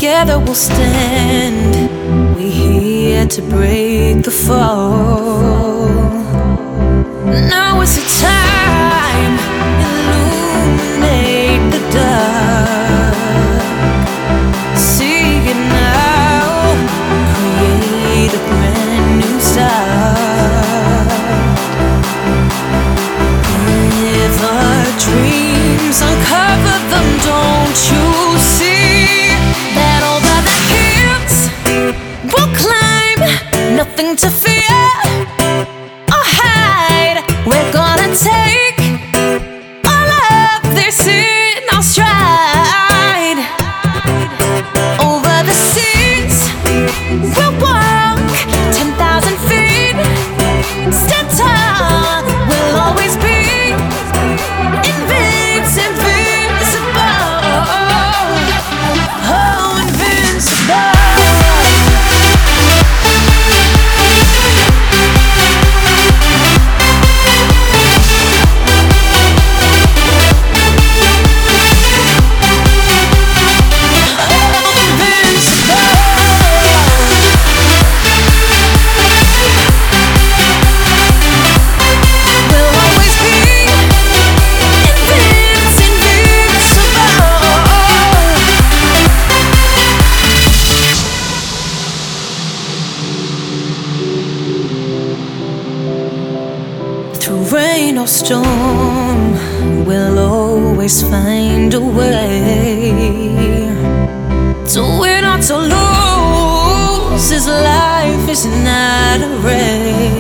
Together we'll stand. We're here to break the fall. Now is the time. Illuminate the dark. See it now. Create a brand new start. Live our dreams, uncover them, don't you see? That over the hills we'll climb, nothing to fear or hide. We're gonna take all of this in our stride. Over the seas we'll walk 10,000 feet. Stand tall, we'll always be invincible. Oh, invincible. Through rain or storm, we'll always find a way. To win or to lose, this life is not a race.